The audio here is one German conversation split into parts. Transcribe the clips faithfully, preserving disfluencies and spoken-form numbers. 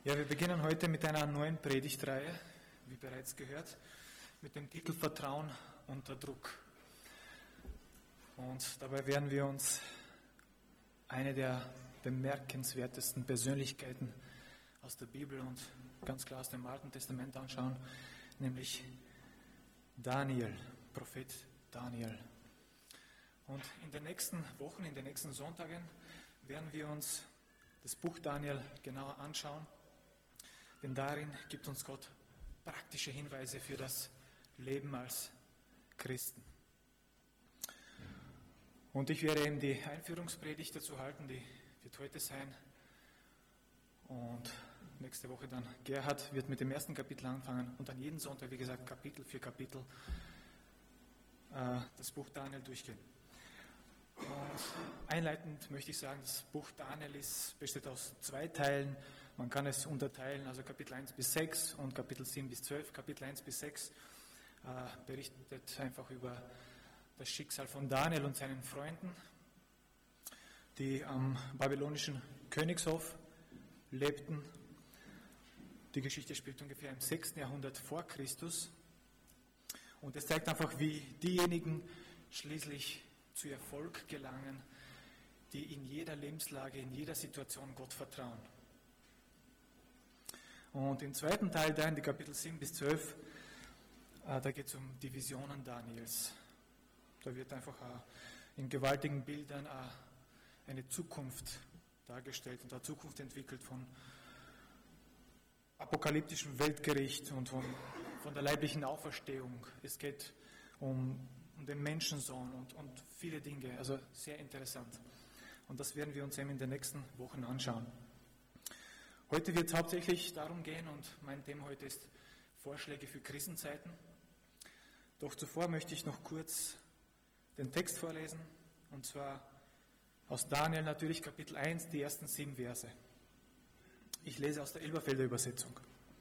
Ja, wir beginnen heute mit einer neuen Predigtreihe, wie bereits gehört, mit dem Titel Vertrauen unter Druck. Und dabei werden wir uns eine der bemerkenswertesten Persönlichkeiten aus der Bibel und ganz klar aus dem Alten Testament anschauen, nämlich Daniel, Prophet Daniel. Und in den nächsten Wochen, in den nächsten Sonntagen werden wir uns das Buch Daniel genauer anschauen, denn darin gibt uns Gott praktische Hinweise für das Leben als Christen. Und ich werde eben die Einführungspredigt dazu halten, die wird heute sein. Und nächste Woche dann Gerhard wird mit dem ersten Kapitel anfangen und dann jeden Sonntag, wie gesagt, Kapitel für Kapitel äh, das Buch Daniel durchgehen. Und einleitend möchte ich sagen, das Buch Daniel ist, besteht aus zwei Teilen. Man kann es unterteilen, also Kapitel eins bis sechs und Kapitel sieben bis zwölf. Kapitel eins bis sechs äh, berichtet einfach über das Schicksal von Daniel und seinen Freunden, die am babylonischen Königshof lebten. Die Geschichte spielt ungefähr im sechsten Jahrhundert vor Christus. Und es zeigt einfach, wie diejenigen schließlich zu Erfolg gelangen, die in jeder Lebenslage, in jeder Situation Gott vertrauen. Und im zweiten Teil, da in die Kapitel sieben bis zwölf, äh, da geht es um die Visionen Daniels. Da wird einfach äh, in gewaltigen Bildern äh, eine Zukunft dargestellt und eine Zukunft entwickelt von apokalyptischem Weltgericht und von, von der leiblichen Auferstehung. Es geht um, um den Menschensohn und, und viele Dinge, also sehr interessant. Und das werden wir uns eben in den nächsten Wochen anschauen. Heute wird es hauptsächlich darum gehen, und mein Thema heute ist Vorschläge für Krisenzeiten. Doch zuvor möchte ich noch kurz den Text vorlesen, und zwar aus Daniel natürlich Kapitel eins, die ersten sieben Verse. Ich lese aus der Elberfelder Übersetzung.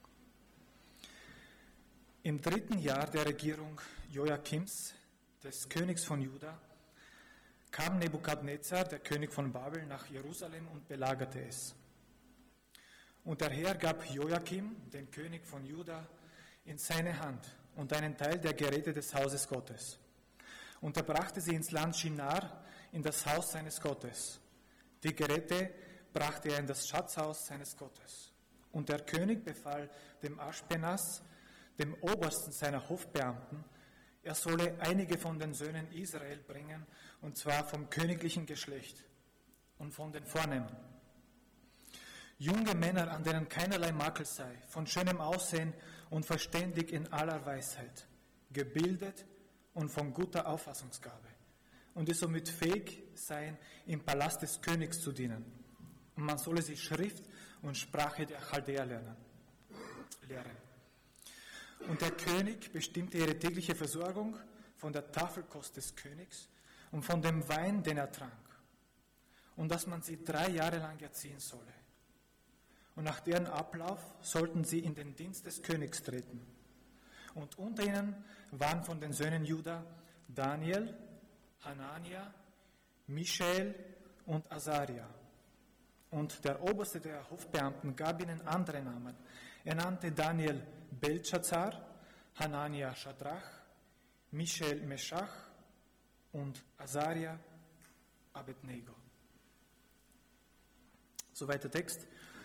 Im dritten Jahr der Regierung Joachims, des Königs von Juda, kam Nebukadnezar, der König von Babel, nach Jerusalem und belagerte es. Und der Herr gab Joachim, den König von Juda, in seine Hand und einen Teil der Geräte des Hauses Gottes. Und er brachte sie ins Land Shinar, in das Haus seines Gottes. Die Geräte brachte er in das Schatzhaus seines Gottes. Und der König befahl dem Aschpenas, dem obersten seiner Hofbeamten, er solle einige von den Söhnen Israel bringen, und zwar vom königlichen Geschlecht und von den Vornehmen. Junge Männer, an denen keinerlei Makel sei, von schönem Aussehen und verständig in aller Weisheit, gebildet und von guter Auffassungsgabe, und die somit fähig seien, im Palast des Königs zu dienen. Und man solle sie Schrift und Sprache der Chaldäer lernen. lehren. Und der König bestimmte ihre tägliche Versorgung von der Tafelkost des Königs und von dem Wein, den er trank, und dass man sie drei Jahre lang erziehen solle. Und nach deren Ablauf sollten sie in den Dienst des Königs treten. Und unter ihnen waren von den Söhnen Juda Daniel, Hanania, Michael und Azaria. Und der Oberste der Hofbeamten gab ihnen andere Namen. Er nannte Daniel Beltschazar, Hanania Schadrach, Michael Meschach und Azaria Abednego. Soweit der Text.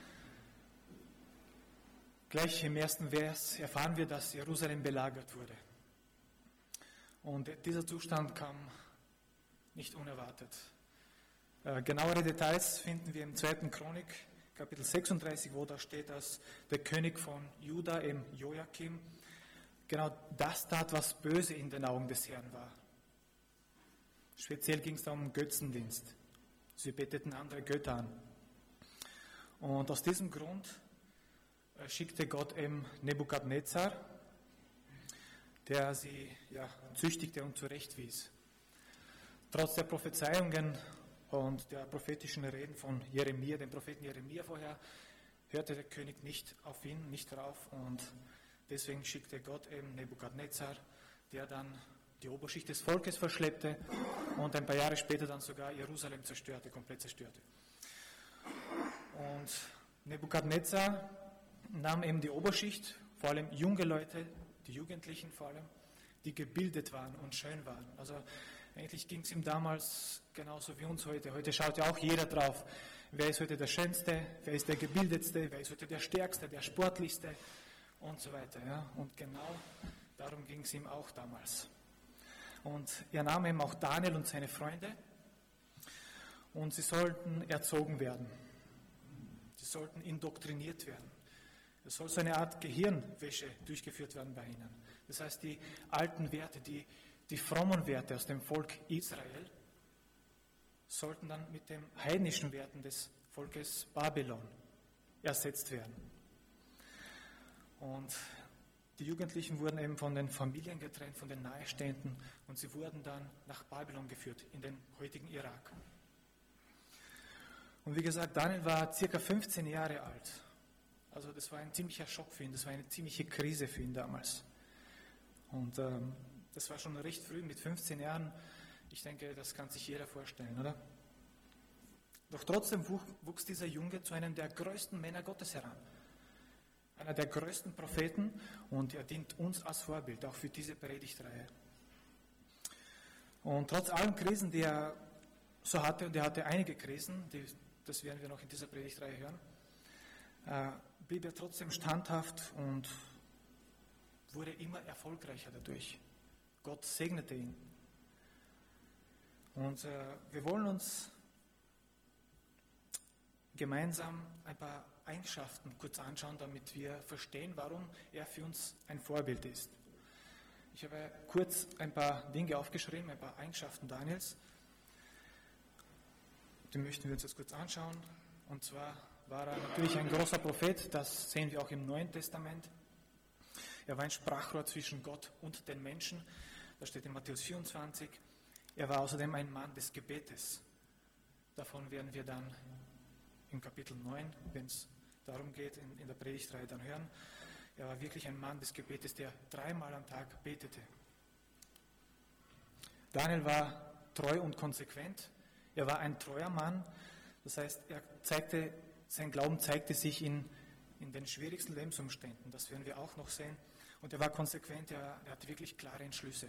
Gleich im ersten Vers erfahren wir, dass Jerusalem belagert wurde. Und dieser Zustand kam nicht unerwartet. Äh, genauere Details finden wir im zweiten Chronik, Kapitel sechsunddreißig, wo da steht, dass der König von Juda, eben Joachim, genau das tat, was böse in den Augen des Herrn war. Speziell ging es da um Götzendienst. Sie beteten andere Götter an. Und aus diesem Grund schickte Gott eben Nebukadnezar, der sie ja, züchtigte und zurechtwies. Trotz der Prophezeiungen und der prophetischen Reden von Jeremia, dem Propheten Jeremia vorher, hörte der König nicht auf ihn, nicht drauf, und deswegen schickte Gott eben Nebukadnezar, der dann die Oberschicht des Volkes verschleppte und ein paar Jahre später dann sogar Jerusalem zerstörte, komplett zerstörte. Und Nebukadnezar nahm eben die Oberschicht, vor allem junge Leute, die Jugendlichen vor allem, die gebildet waren und schön waren. Also eigentlich ging es ihm damals genauso wie uns heute. Heute schaut ja auch jeder drauf, wer ist heute der Schönste, wer ist der Gebildetste, wer ist heute der Stärkste, der Sportlichste und so weiter. Ja? Und genau darum ging es ihm auch damals. Und er nahm eben auch Daniel und seine Freunde und sie sollten erzogen werden. Sie sollten indoktriniert werden. Es soll so eine Art Gehirnwäsche durchgeführt werden bei ihnen. Das heißt, die alten Werte, die, die frommen Werte aus dem Volk Israel, sollten dann mit den heidnischen Werten des Volkes Babylon ersetzt werden. Und die Jugendlichen wurden eben von den Familien getrennt, von den Nahestehenden, und sie wurden dann nach Babylon geführt, in den heutigen Irak. Und wie gesagt, Daniel war circa fünfzehn Jahre alt. Also das war ein ziemlicher Schock für ihn, das war eine ziemliche Krise für ihn damals. Und ähm, das war schon recht früh, mit fünfzehn Jahren. Ich denke, das kann sich jeder vorstellen, oder? Doch trotzdem wuchs dieser Junge zu einem der größten Männer Gottes heran. Einer der größten Propheten, und er dient uns als Vorbild, auch für diese Predigtreihe. Und trotz allen Krisen, die er so hatte, und er hatte einige Krisen, die, das werden wir noch in dieser Predigtreihe hören, äh, blieb er trotzdem standhaft und wurde immer erfolgreicher dadurch. Gott segnete ihn. Und äh, wir wollen uns gemeinsam ein paar Eigenschaften kurz anschauen, damit wir verstehen, warum er für uns ein Vorbild ist. Ich habe kurz ein paar Dinge aufgeschrieben, ein paar Eigenschaften Daniels. Die möchten wir uns jetzt kurz anschauen. Und zwar war er natürlich ein großer Prophet, das sehen wir auch im Neuen Testament. Er war ein Sprachrohr zwischen Gott und den Menschen, das steht in Matthäus vierundzwanzig. Er war außerdem ein Mann des Gebetes. Davon werden wir dann im Kapitel neun, wenn es darum geht, in, in der Predigtreihe dann hören. Er war wirklich ein Mann des Gebetes, der dreimal am Tag betete. Daniel war treu und konsequent. Er war ein treuer Mann. Das heißt, er zeigte, sein Glauben zeigte sich in, in den schwierigsten Lebensumständen. Das werden wir auch noch sehen. Und er war konsequent, er, er hatte wirklich klare Entschlüsse.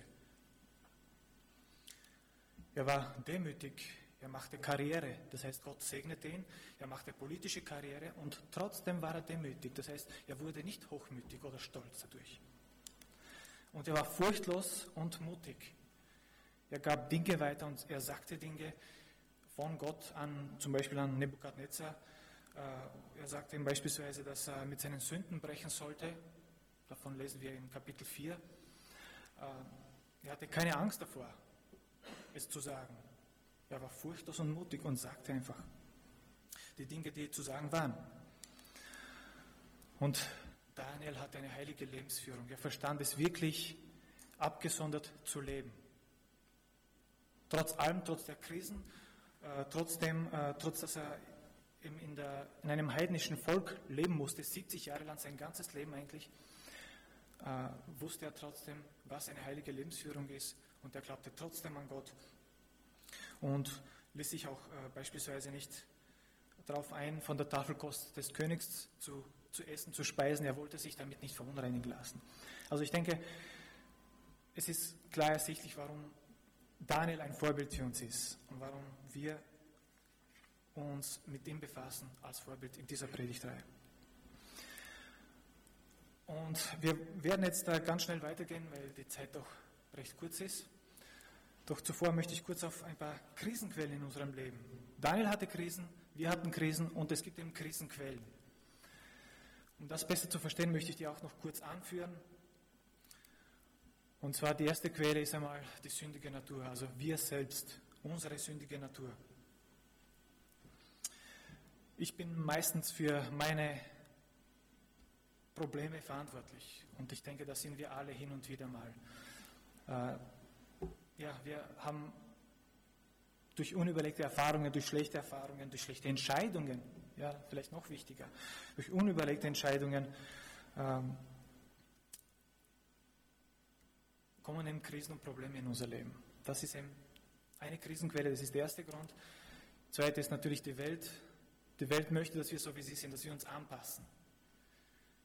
Er war demütig, er machte Karriere, das heißt, Gott segnete ihn, er machte politische Karriere und trotzdem war er demütig, das heißt, er wurde nicht hochmütig oder stolz dadurch. Und er war furchtlos und mutig. Er gab Dinge weiter und er sagte Dinge von Gott an, zum Beispiel an Nebukadnezar. Er sagte ihm beispielsweise, dass er mit seinen Sünden brechen sollte. Davon lesen wir in Kapitel vier. Er hatte keine Angst davor, es zu sagen. Er war furchtlos und mutig und sagte einfach die Dinge, die zu sagen waren. Und Daniel hatte eine heilige Lebensführung. Er verstand es wirklich, abgesondert zu leben. Trotz allem, trotz der Krisen, äh, trotzdem, äh, trotz dass er in, in, der, in einem heidnischen Volk leben musste, siebzig Jahre lang, sein ganzes Leben eigentlich, äh, wusste er trotzdem, was eine heilige Lebensführung ist, und er glaubte trotzdem an Gott und ließ sich auch äh, beispielsweise nicht darauf ein, von der Tafelkost des Königs zu, zu essen, zu speisen. Er wollte sich damit nicht verunreinigen lassen. Also ich denke, es ist klar ersichtlich, warum Daniel ein Vorbild für uns ist und warum wir uns mit ihm befassen als Vorbild in dieser Predigtreihe. Und wir werden jetzt da ganz schnell weitergehen, weil die Zeit doch recht kurz ist. Doch zuvor möchte ich kurz auf ein paar Krisenquellen in unserem Leben. Daniel hatte Krisen, wir hatten Krisen und es gibt eben Krisenquellen. Um das besser zu verstehen, möchte ich die auch noch kurz anführen. Und zwar die erste Quelle ist einmal die sündige Natur, also wir selbst, unsere sündige Natur. Ich bin meistens für meine Probleme verantwortlich und ich denke, das sind wir alle hin und wieder mal. Äh, ja, wir haben durch unüberlegte Erfahrungen, durch schlechte Erfahrungen, durch schlechte Entscheidungen, ja, vielleicht noch wichtiger, durch unüberlegte Entscheidungen ähm, kommen eben Krisen und Probleme in unser Leben. Das ist eben eine Krisenquelle, das ist der erste Grund. Zweite ist natürlich die Welt. Die Welt möchte, dass wir so wie sie sind, dass wir uns anpassen.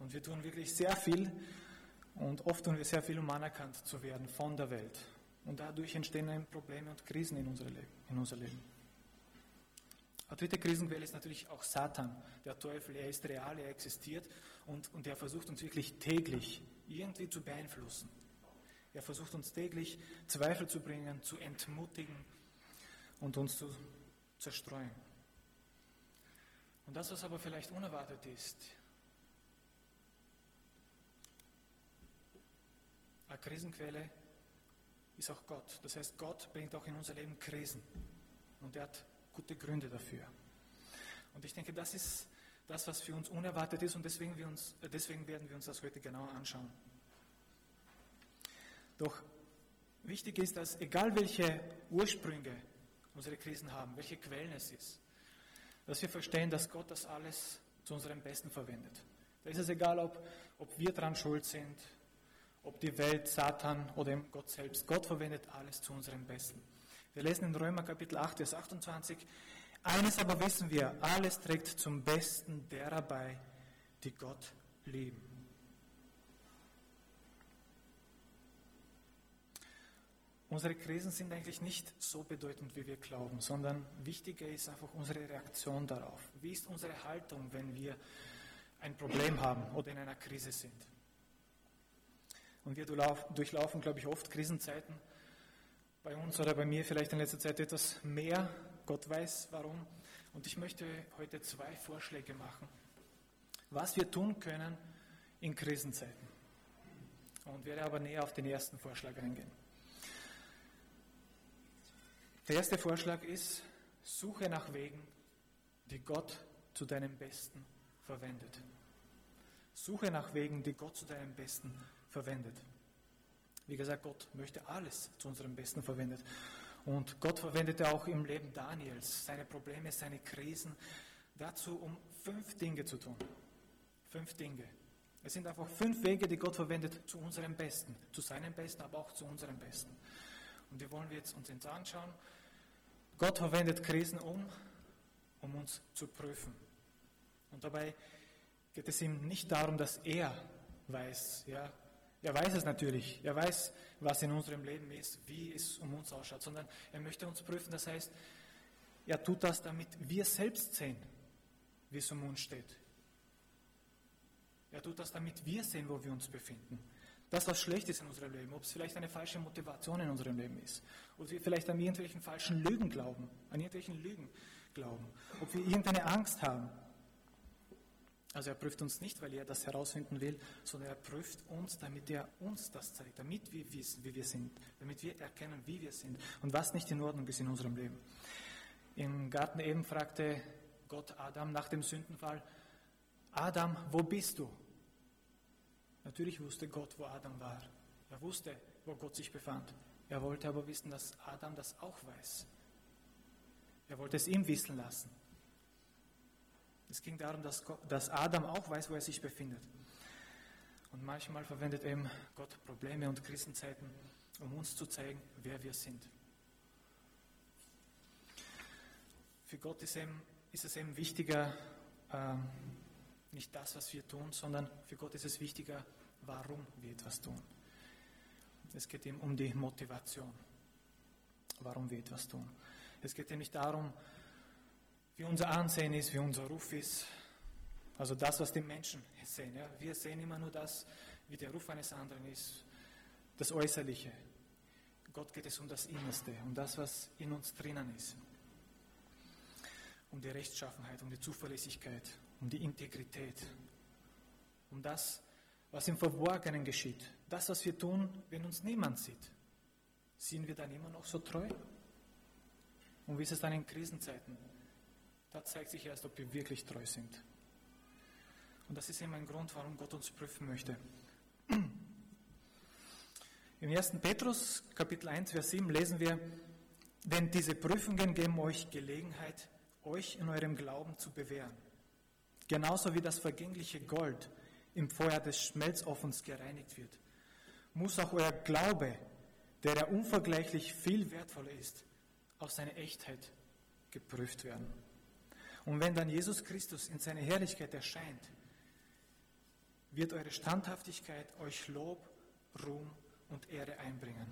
Und wir tun wirklich sehr viel und oft tun wir sehr viel, um anerkannt zu werden von der Welt. Und dadurch entstehen dann Probleme und Krisen in, unsere Leben, in unser Leben. Eine dritte Krisenquelle ist natürlich auch Satan, der Teufel. Er ist real, er existiert und, und er versucht uns wirklich täglich irgendwie zu beeinflussen. Er versucht uns täglich Zweifel zu bringen, zu entmutigen und uns zu zerstreuen. Und das, was aber vielleicht unerwartet ist, eine Krisenquelle ist auch Gott. Das heißt, Gott bringt auch in unser Leben Krisen. Und er hat gute Gründe dafür. Und ich denke, das ist das, was für uns unerwartet ist und deswegen, wir uns, deswegen werden wir uns das heute genauer anschauen. Doch wichtig ist, dass egal welche Ursprünge unsere Krisen haben, welche Quellen es ist, dass wir verstehen, dass Gott das alles zu unserem Besten verwendet. Da ist es egal, ob, ob wir daran schuld sind, ob die Welt, Satan oder Gott selbst. Gott verwendet alles zu unserem Besten. Wir lesen in Römer Kapitel acht, Vers achtundzwanzig, eines aber wissen wir, alles trägt zum Besten derer bei, die Gott lieben. Unsere Krisen sind eigentlich nicht so bedeutend, wie wir glauben, sondern wichtiger ist einfach unsere Reaktion darauf. Wie ist unsere Haltung, wenn wir ein Problem haben oder in einer Krise sind? Und wir durchlaufen, glaube ich, oft Krisenzeiten. Bei uns oder bei mir vielleicht in letzter Zeit etwas mehr. Gott weiß warum. Und ich möchte heute zwei Vorschläge machen, was wir tun können in Krisenzeiten. Und werde aber näher auf den ersten Vorschlag eingehen. Der erste Vorschlag ist, suche nach Wegen, die Gott zu deinem Besten verwendet. Suche nach Wegen, die Gott zu deinem Besten verwendet. Wie gesagt, Gott möchte alles zu unserem Besten verwendet. Und Gott verwendete auch im Leben Daniels seine Probleme, seine Krisen dazu, um fünf Dinge zu tun. Fünf Dinge. Es sind einfach fünf Wege, die Gott verwendet zu unserem Besten. Zu seinem Besten, aber auch zu unserem Besten. Und die wollen wir jetzt uns jetzt anschauen. Gott verwendet Krisen um, um uns zu prüfen. Und dabei geht es ihm nicht darum, dass er weiß, ja, er weiß es natürlich, er weiß, was in unserem Leben ist, wie es um uns ausschaut, sondern er möchte uns prüfen, das heißt, er tut das, damit wir selbst sehen, wie es um uns steht. Er tut das, damit wir sehen, wo wir uns befinden. Das, was schlecht ist in unserem Leben, ob es vielleicht eine falsche Motivation in unserem Leben ist, ob wir vielleicht an irgendwelchen falschen Lügen glauben, an irgendwelchen Lügen glauben, ob wir irgendeine Angst haben. Also er prüft uns nicht, weil er das herausfinden will, sondern er prüft uns, damit er uns das zeigt, damit wir wissen, wie wir sind, damit wir erkennen, wie wir sind und was nicht in Ordnung ist in unserem Leben. Im Garten Eden fragte Gott Adam nach dem Sündenfall, Adam, wo bist du? Natürlich wusste Gott, wo Adam war. Er wusste, wo Gott sich befand. Er wollte aber wissen, dass Adam das auch weiß. Er wollte es ihm wissen lassen. Es ging darum, dass, Gott, dass Adam auch weiß, wo er sich befindet. Und manchmal verwendet eben Gott Probleme und Krisenzeiten, um uns zu zeigen, wer wir sind. Für Gott ist, eben, ist es eben wichtiger, ähm, nicht das, was wir tun, sondern für Gott ist es wichtiger, warum wir etwas tun. Es geht ihm um die Motivation, warum wir etwas tun. Es geht ihm nicht darum, wie unser Ansehen ist, wie unser Ruf ist, also das, was die Menschen sehen. Ja? Wir sehen immer nur das, wie der Ruf eines anderen ist, das Äußerliche. Gott geht es um das Innerste, um das, was in uns drinnen ist. Um die Rechtschaffenheit, um die Zuverlässigkeit, um die Integrität, um das, was im Verborgenen geschieht. Das, was wir tun, wenn uns niemand sieht. Sind wir dann immer noch so treu? Und wie ist es dann in Krisenzeiten? Da zeigt sich erst, ob wir wirklich treu sind. Und das ist eben ein Grund, warum Gott uns prüfen möchte. Im ersten Petrus, Kapitel eins, Vers sieben lesen wir, denn diese Prüfungen geben euch Gelegenheit, euch in eurem Glauben zu bewähren. Genauso wie das vergängliche Gold im Feuer des Schmelzofens gereinigt wird, muss auch euer Glaube, der ja unvergleichlich viel wertvoller ist, auf seine Echtheit geprüft werden. Und wenn dann Jesus Christus in seiner Herrlichkeit erscheint, wird eure Standhaftigkeit euch Lob, Ruhm und Ehre einbringen.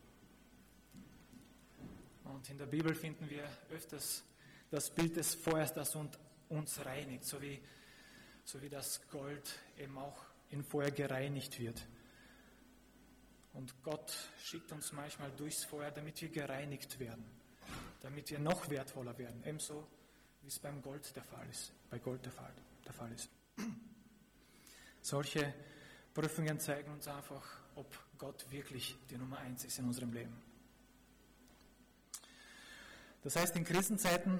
Und in der Bibel finden wir öfters das Bild des Feuers, das uns reinigt, so wie, so wie das Gold eben auch in Feuer gereinigt wird. Und Gott schickt uns manchmal durchs Feuer, damit wir gereinigt werden, damit wir noch wertvoller werden, ebenso wie es beim Gold der Fall ist, bei Gold der Fall, der Fall ist. Solche Prüfungen zeigen uns einfach, ob Gott wirklich die Nummer eins ist in unserem Leben. Das heißt, in Krisenzeiten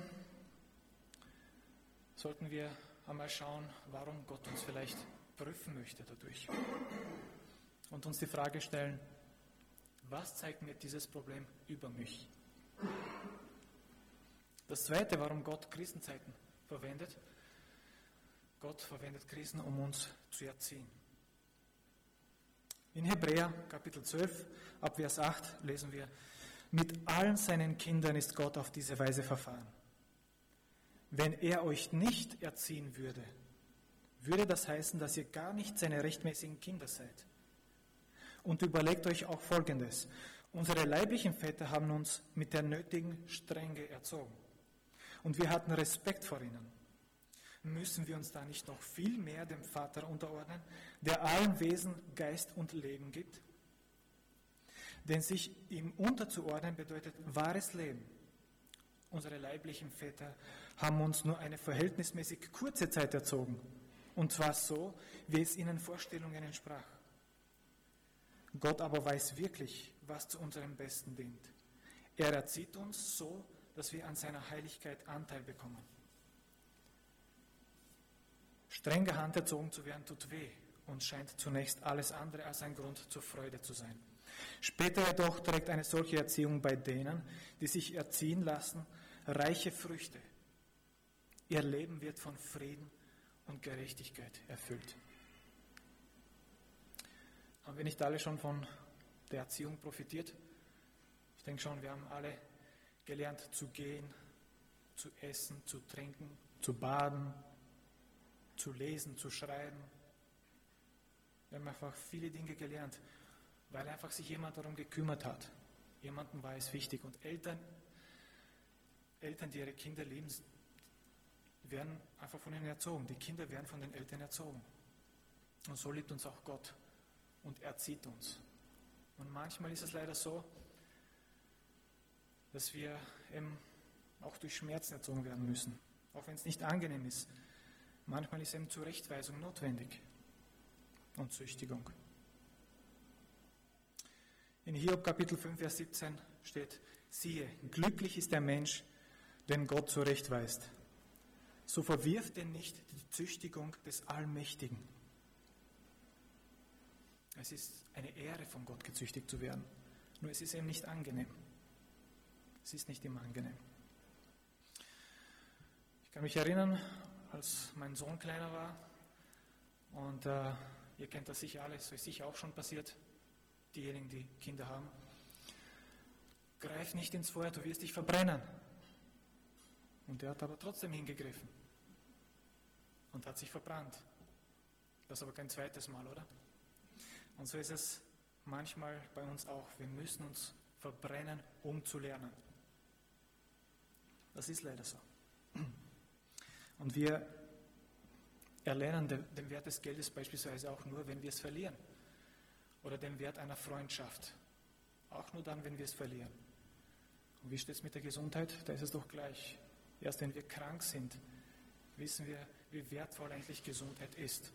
sollten wir einmal schauen, warum Gott uns vielleicht prüfen möchte dadurch. Und uns die Frage stellen, was zeigt mir dieses Problem über mich? Das Zweite, warum Gott Krisenzeiten verwendet, Gott verwendet Krisen, um uns zu erziehen. In Hebräer Kapitel zwölf, ab Vers acht lesen wir, mit allen seinen Kindern ist Gott auf diese Weise verfahren. Wenn er euch nicht erziehen würde, würde das heißen, dass ihr gar nicht seine rechtmäßigen Kinder seid. Und überlegt euch auch Folgendes. Unsere leiblichen Väter haben uns mit der nötigen Strenge erzogen. Und wir hatten Respekt vor ihnen. Müssen wir uns da nicht noch viel mehr dem Vater unterordnen, der allen Wesen Geist und Leben gibt? Denn sich ihm unterzuordnen bedeutet wahres Leben. Unsere leiblichen Väter haben uns nur eine verhältnismäßig kurze Zeit erzogen. Und zwar so, wie es ihnen Vorstellungen entsprach. Gott aber weiß wirklich, was zu unserem Besten dient. Er erzieht uns so, dass wir an seiner Heiligkeit Anteil bekommen. Streng gehandelt erzogen zu werden, tut weh und scheint zunächst alles andere als ein Grund zur Freude zu sein. Später jedoch trägt eine solche Erziehung bei denen, die sich erziehen lassen, reiche Früchte. Ihr Leben wird von Frieden und Gerechtigkeit erfüllt. Haben wir nicht alle schon von der Erziehung profitiert? Ich denke schon, wir haben alle gelernt zu gehen, zu essen, zu trinken, zu baden, zu lesen, zu schreiben. Wir haben einfach viele Dinge gelernt, weil einfach sich jemand darum gekümmert hat. Jemandem war es wichtig. Und Eltern, Eltern, die ihre Kinder lieben, werden einfach von ihnen erzogen. Die Kinder werden von den Eltern erzogen. Und so liebt uns auch Gott und erzieht uns. Und manchmal ist es leider so, dass wir eben auch durch Schmerzen erzogen werden müssen, auch wenn es nicht angenehm ist. Manchmal ist eben Zurechtweisung notwendig und Züchtigung. In Hiob Kapitel fünf, Vers siebzehn steht, siehe, glücklich ist der Mensch, den Gott zurechtweist. So verwirft denn nicht die Züchtigung des Allmächtigen. Es ist eine Ehre, von Gott gezüchtigt zu werden. Nur es ist eben nicht angenehm. Es ist nicht immer angenehm. Ich kann mich erinnern, als mein Sohn kleiner war, und äh, ihr kennt das sicher alle, so ist sicher auch schon passiert, diejenigen, die Kinder haben. Greif nicht ins Feuer, du wirst dich verbrennen. Und er hat aber trotzdem hingegriffen und hat sich verbrannt. Das aber kein zweites Mal, oder? Und so ist es manchmal bei uns auch. Wir müssen uns verbrennen, um zu lernen. Das ist leider so. Und wir erlernen den Wert des Geldes beispielsweise auch nur, wenn wir es verlieren. Oder den Wert einer Freundschaft. Auch nur dann, wenn wir es verlieren. Und wie steht es mit der Gesundheit? Da ist es doch gleich. Erst wenn wir krank sind, wissen wir, wie wertvoll eigentlich Gesundheit ist.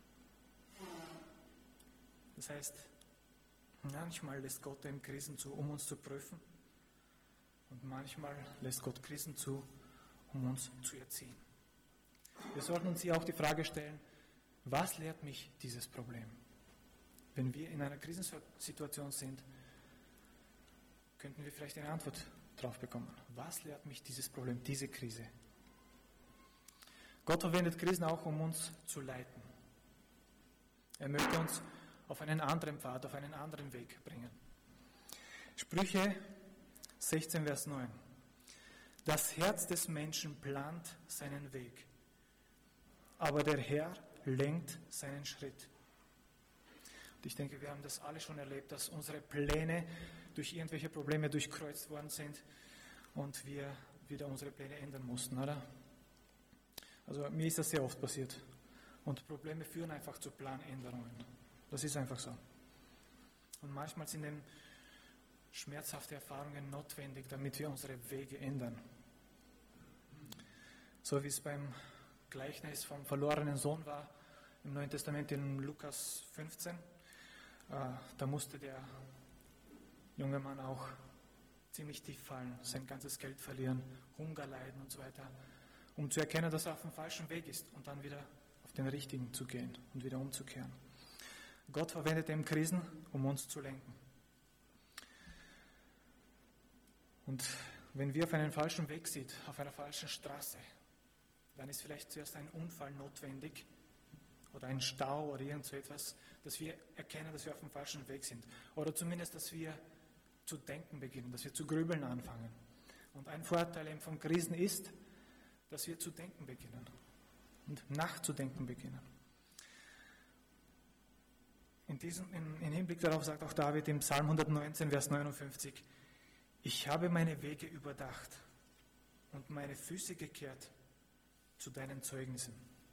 Das heißt, manchmal lässt Gott eben Krisen zu, um uns zu prüfen. Und manchmal lässt Gott Krisen zu, um uns zu erziehen. Wir sollten uns hier auch die Frage stellen, was lehrt mich dieses Problem? Wenn wir in einer Krisensituation sind, könnten wir vielleicht eine Antwort darauf bekommen. Was lehrt mich dieses Problem, diese Krise? Gott verwendet Krisen auch, um uns zu leiten. Er möchte uns auf einen anderen Pfad, auf einen anderen Weg bringen. Sprüche sechzehn, Vers neun. Das Herz des Menschen plant seinen Weg, aber der Herr lenkt seinen Schritt. Und ich denke, wir haben das alle schon erlebt, dass unsere Pläne durch irgendwelche Probleme durchkreuzt worden sind und wir wieder unsere Pläne ändern mussten, oder? Also mir ist das sehr oft passiert. Und Probleme führen einfach zu Planänderungen. Das ist einfach so. Und manchmal sind eben schmerzhafte Erfahrungen notwendig, damit wir unsere Wege ändern. So wie es beim Gleichnis vom verlorenen Sohn war, im Neuen Testament in Lukas fünfzehn. Äh, da musste der junge Mann auch ziemlich tief fallen, sein ganzes Geld verlieren, Hunger leiden und so weiter, um zu erkennen, dass er auf dem falschen Weg ist und dann wieder auf den richtigen zu gehen und wieder umzukehren. Gott verwendet eben Krisen, um uns zu lenken. Und wenn wir auf einen falschen Weg sind, auf einer falschen Straße, dann ist vielleicht zuerst ein Unfall notwendig oder ein Stau oder irgend so etwas, dass wir erkennen, dass wir auf dem falschen Weg sind. Oder zumindest, dass wir zu denken beginnen, dass wir zu grübeln anfangen. Und ein Vorteil eben von Krisen ist, dass wir zu denken beginnen und nachzudenken beginnen. In diesem, in, in Hinblick darauf sagt auch David im Psalm hundertneunzehn, Vers neunundfünfzig, ich habe meine Wege überdacht und meine Füße gekehrt zu deinen Zeugnissen.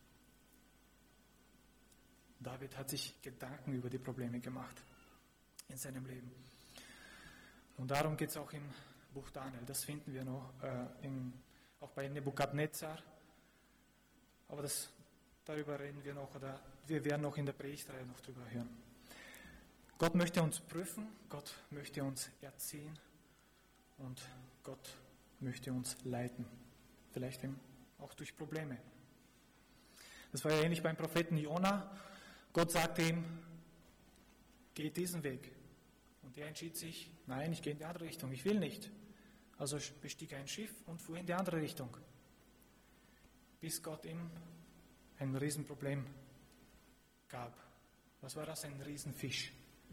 David hat sich Gedanken über die Probleme gemacht in seinem Leben. Und darum geht es auch im Buch Daniel. Das finden wir noch, äh, im, auch bei Nebukadnezar. Aber das, darüber reden wir noch, oder wir werden noch in der Predigtreihe noch drüber hören. Gott möchte uns prüfen, Gott möchte uns erziehen und Gott möchte uns leiten. Vielleicht eben auch durch Probleme. Das war ja ähnlich beim Propheten Jona. Gott sagte ihm, geh diesen Weg. Und er entschied sich, nein, ich gehe in die andere Richtung, ich will nicht. Also bestieg er ein Schiff und fuhr in die andere Richtung. Bis Gott ihm ein Riesenproblem gab. Was war das? Ein Riesenfisch,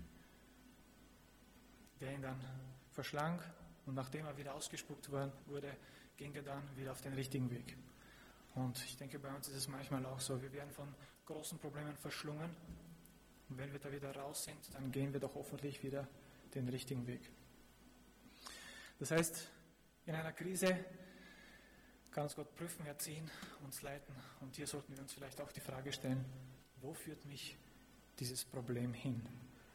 der ihn dann verschlang und nachdem er wieder ausgespuckt wurde, ging er dann wieder auf den richtigen Weg. Und ich denke, bei uns ist es manchmal auch so, wir werden von großen Problemen verschlungen und wenn wir da wieder raus sind, dann gehen wir doch hoffentlich wieder den richtigen Weg. Das heißt, in einer Krise kann uns Gott prüfen, erziehen, uns leiten und hier sollten wir uns vielleicht auch die Frage stellen, wo führt mich dieses Problem hin?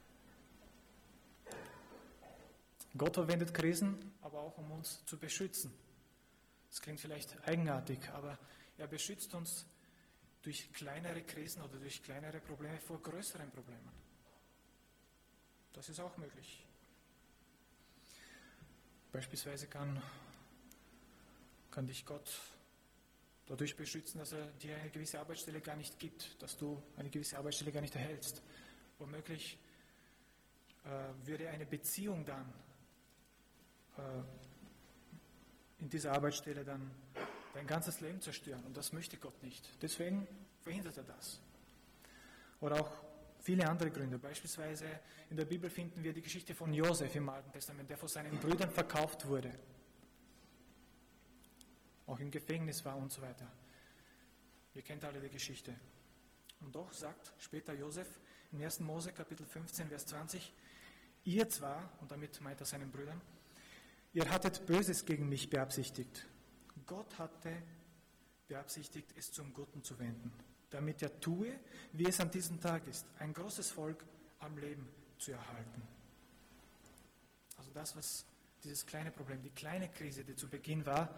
Gott verwendet Krisen, aber auch um uns zu beschützen. Das klingt vielleicht eigenartig, aber er beschützt uns durch kleinere Krisen oder durch kleinere Probleme vor größeren Problemen. Das ist auch möglich. Beispielsweise kann, kann dich Gott dadurch beschützen, dass er dir eine gewisse Arbeitsstelle gar nicht gibt, dass du eine gewisse Arbeitsstelle gar nicht erhältst. Womöglich äh, würde eine Beziehung dann äh, in dieser Arbeitsstelle dann dein ganzes Leben zerstören. Und das möchte Gott nicht. Deswegen verhindert er das. Oder auch viele andere Gründe. Beispielsweise in der Bibel finden wir die Geschichte von Josef im Alten Testament, der von seinen Brüdern verkauft wurde. Auch im Gefängnis war und so weiter. Ihr kennt alle die Geschichte. Und doch sagt später Josef im ersten Mose Kapitel fünfzehn, Vers zwanzig, ihr zwar, und damit meint er seinen Brüdern, ihr hattet Böses gegen mich beabsichtigt. Gott hatte beabsichtigt, es zum Guten zu wenden, damit er tue, wie es an diesem Tag ist, ein großes Volk am Leben zu erhalten. Also das, was dieses kleine Problem, die kleine Krise, die zu Beginn war,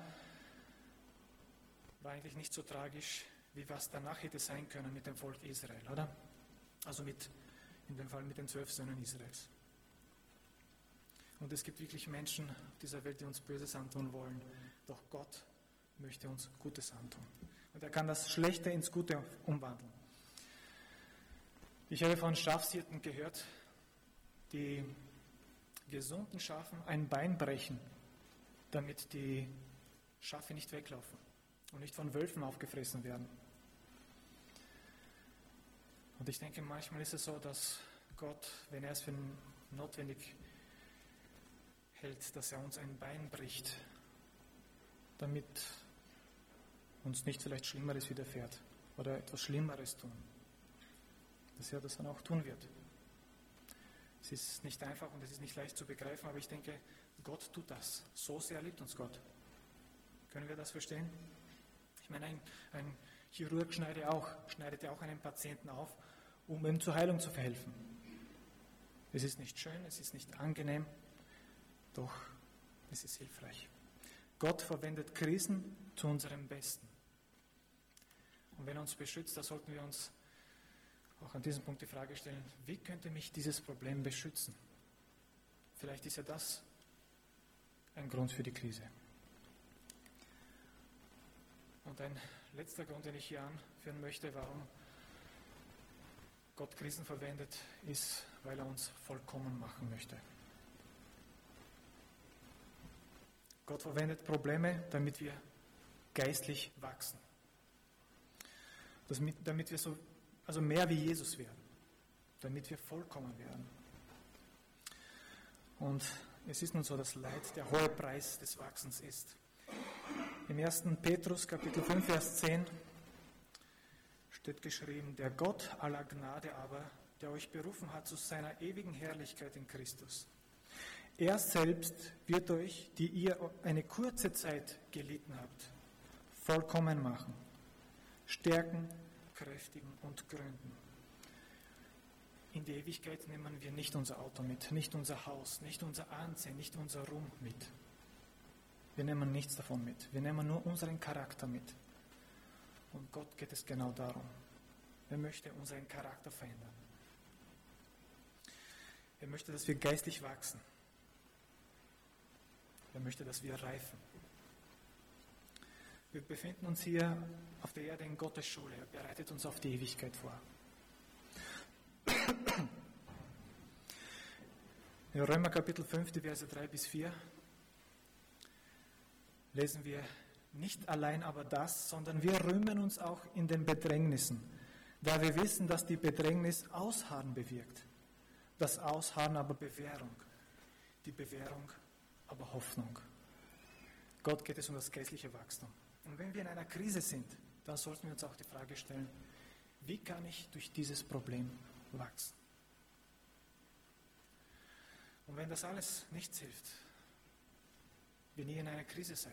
war eigentlich nicht so tragisch, wie was danach hätte sein können mit dem Volk Israel, oder? Also mit, in dem Fall mit den zwölf Söhnen Israels. Und es gibt wirklich Menschen auf dieser Welt, die uns Böses antun wollen. Doch Gott möchte uns Gutes antun. Und er kann das Schlechte ins Gute umwandeln. Ich habe von Schafshirten gehört, die gesunden Schafen ein Bein brechen, damit die Schafe nicht weglaufen und nicht von Wölfen aufgefressen werden. Und ich denke, manchmal ist es so, dass Gott, wenn er es für notwendig hält, dass er uns ein Bein bricht, damit uns nicht vielleicht Schlimmeres widerfährt oder etwas Schlimmeres tun. Dass er das dann auch tun wird. Es ist nicht einfach und es ist nicht leicht zu begreifen, aber ich denke, Gott tut das. So sehr liebt uns Gott. Können wir das verstehen? Ich meine, ein, ein Chirurg schneidet auch, schneidet ja auch einen Patienten auf, um ihm zur Heilung zu verhelfen. Es ist nicht schön, es ist nicht angenehm, doch es ist hilfreich. Gott verwendet Krisen zu unserem Besten. Und wenn er uns beschützt, da sollten wir uns auch an diesem Punkt die Frage stellen, wie könnte mich dieses Problem beschützen? Vielleicht ist ja das ein Grund für die Krise. Und ein letzter Grund, den ich hier anführen möchte, warum Gott Krisen verwendet, ist, weil er uns vollkommen machen möchte. Gott verwendet Probleme, damit wir geistlich wachsen. Das mit, damit wir so, also mehr wie Jesus werden. Damit wir vollkommen werden. Und es ist nun so, dass Leid der hohe Preis des Wachsens ist. Im ersten Petrus, Kapitel fünf, Vers zehn steht geschrieben, der Gott aller Gnade aber, der euch berufen hat zu seiner ewigen Herrlichkeit in Christus. Er selbst wird euch, die ihr eine kurze Zeit gelitten habt, vollkommen machen, stärken, kräftigen und gründen. In die Ewigkeit nehmen wir nicht unser Auto mit, nicht unser Haus, nicht unser Ansehen, nicht unser Ruhm mit. Wir nehmen nichts davon mit. Wir nehmen nur unseren Charakter mit. Und Gott geht es genau darum. Er möchte unseren Charakter verändern. Er möchte, dass wir geistlich wachsen. Er möchte, dass wir reifen. Wir befinden uns hier auf der Erde in Gottes Schule. Er bereitet uns auf die Ewigkeit vor. In Römer Kapitel fünf, die Verse drei bis vier, lesen wir, nicht allein aber das, sondern wir rühmen uns auch in den Bedrängnissen, da wir wissen, dass die Bedrängnis Ausharren bewirkt, das Ausharren aber Bewährung, die Bewährung aber Hoffnung. Gott geht es um das geistliche Wachstum. Und wenn wir in einer Krise sind, dann sollten wir uns auch die Frage stellen, wie kann ich durch dieses Problem wachsen? Und wenn das alles nichts hilft, wenn ihr in einer Krise seid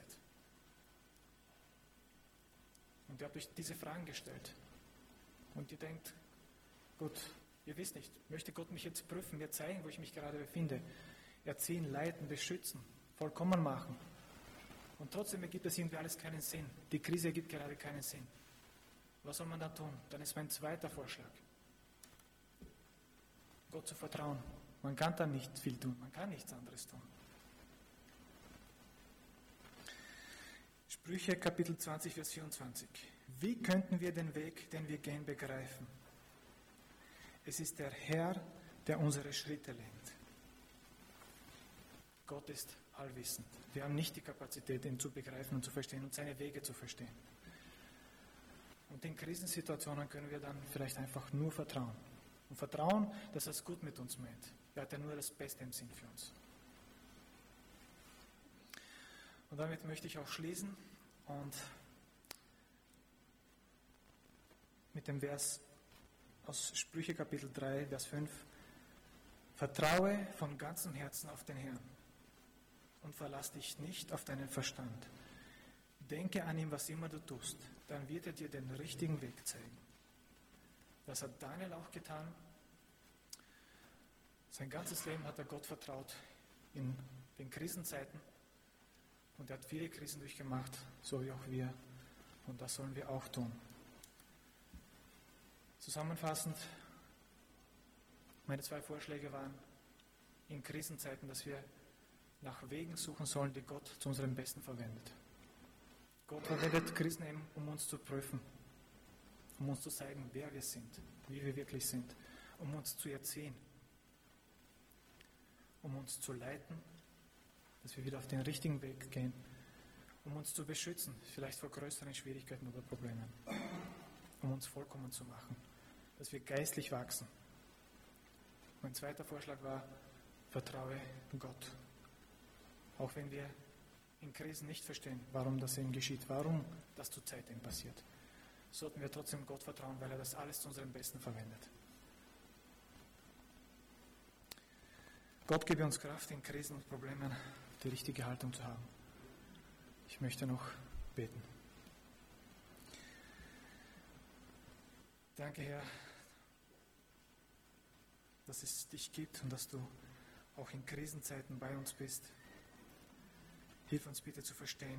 und ihr habt euch diese Fragen gestellt und ihr denkt, gut, ihr wisst nicht, möchte Gott mich jetzt prüfen, mir zeigen, wo ich mich gerade befinde, erziehen, leiten, beschützen, vollkommen machen. Und trotzdem ergibt das irgendwie alles keinen Sinn. Die Krise ergibt gerade keinen Sinn. Was soll man da tun? Dann ist mein zweiter Vorschlag, Gott zu vertrauen. Man kann da nicht viel tun, man kann nichts anderes tun. Sprüche Kapitel zwanzig, Vers vierundzwanzig. Wie könnten wir den Weg, den wir gehen, begreifen? Es ist der Herr, der unsere Schritte lenkt. Gott ist allwissend. Wir haben nicht die Kapazität, ihn zu begreifen und zu verstehen und seine Wege zu verstehen. Und in Krisensituationen können wir dann vielleicht einfach nur vertrauen. Und vertrauen, dass er es gut mit uns meint. Er hat ja nur das Beste im Sinn für uns. Und damit möchte ich auch schließen und mit dem Vers aus Sprüche Kapitel drei, Vers fünf. Vertraue von ganzem Herzen auf den Herrn und verlass dich nicht auf deinen Verstand. Denke an ihn, was immer du tust, dann wird er dir den richtigen Weg zeigen. Das hat Daniel auch getan. Sein ganzes Leben hat er Gott vertraut in den Krisenzeiten. Und er hat viele Krisen durchgemacht, so wie auch wir. Und das sollen wir auch tun. Zusammenfassend, meine zwei Vorschläge waren in Krisenzeiten, dass wir nach Wegen suchen sollen, die Gott zu unserem Besten verwendet. Gott verwendet Krisen eben, um uns zu prüfen, um uns zu zeigen, wer wir sind, wie wir wirklich sind, um uns zu erziehen, um uns zu leiten, dass wir wieder auf den richtigen Weg gehen, um uns zu beschützen, vielleicht vor größeren Schwierigkeiten oder Problemen, um uns vollkommen zu machen, dass wir geistlich wachsen. Mein zweiter Vorschlag war, vertraue Gott. Auch wenn wir in Krisen nicht verstehen, warum das eben geschieht, warum das zur Zeit eben passiert, sollten wir trotzdem Gott vertrauen, weil er das alles zu unserem Besten verwendet. Gott gebe uns Kraft, in Krisen und Problemen die richtige Haltung zu haben. Ich möchte noch beten. Danke, Herr, dass es dich gibt und dass du auch in Krisenzeiten bei uns bist. Hilf uns bitte zu verstehen,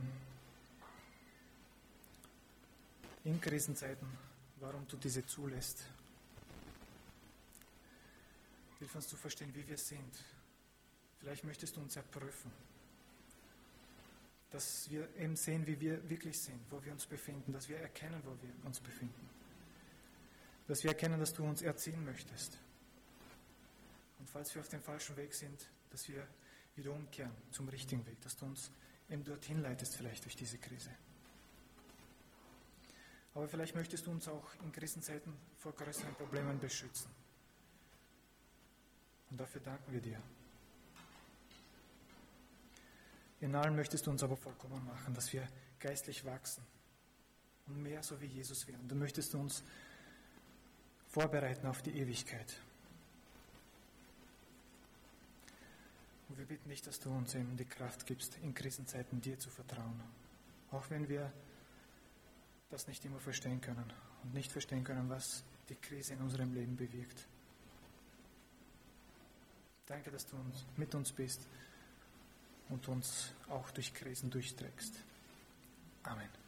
in Krisenzeiten, warum du diese zulässt. Hilf uns zu verstehen, wie wir sind. Vielleicht möchtest du uns erprüfen, dass wir eben sehen, wie wir wirklich sind, wo wir uns befinden, dass wir erkennen, wo wir uns befinden. Dass wir erkennen, dass du uns erziehen möchtest. Und falls wir auf dem falschen Weg sind, dass wir wieder umkehren zum richtigen Weg, dass du uns eben dorthin leitest, vielleicht durch diese Krise. Aber vielleicht möchtest du uns auch in Krisenzeiten vor größeren Problemen beschützen. Und dafür danken wir dir. In allem möchtest du uns aber vollkommen machen, dass wir geistlich wachsen und mehr so wie Jesus werden. Du möchtest uns vorbereiten auf die Ewigkeit. Und wir bitten dich, dass du uns eben die Kraft gibst, in Krisenzeiten dir zu vertrauen. Auch wenn wir das nicht immer verstehen können und nicht verstehen können, was die Krise in unserem Leben bewirkt. Danke, dass du uns, mit uns bist und uns auch durch Krisen durchträgst. Amen.